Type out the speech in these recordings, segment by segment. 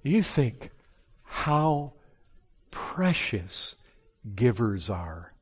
You think how precious givers are.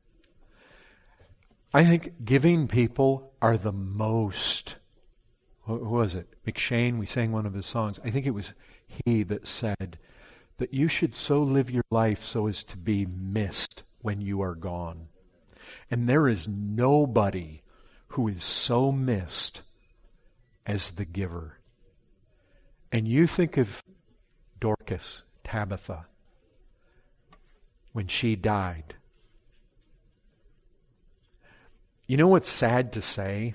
I think giving people are the most. Who was it? McShane, we sang one of his songs. I think it was he that said that you should so live your life so as to be missed when you are gone. And there is nobody who is so missed as the giver. And you think of Dorcas, Tabitha, when she died. You know what's sad to say?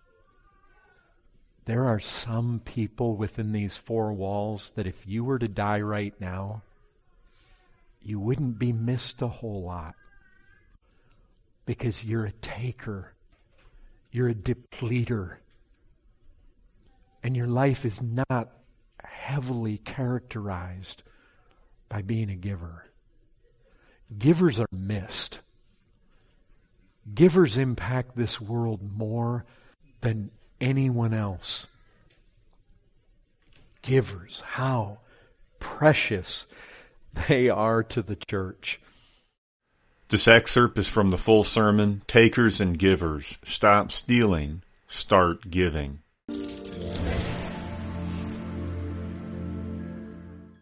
There are some people within these four walls that if you were to die right now, you wouldn't be missed a whole lot. Because you're a taker. You're a depleter. And your life is not heavily characterized by being a giver. Givers are missed. Givers impact this world more than anyone else. Givers, how precious they are to the church. This excerpt is from the full sermon, Takers and Givers. Stop stealing, start giving.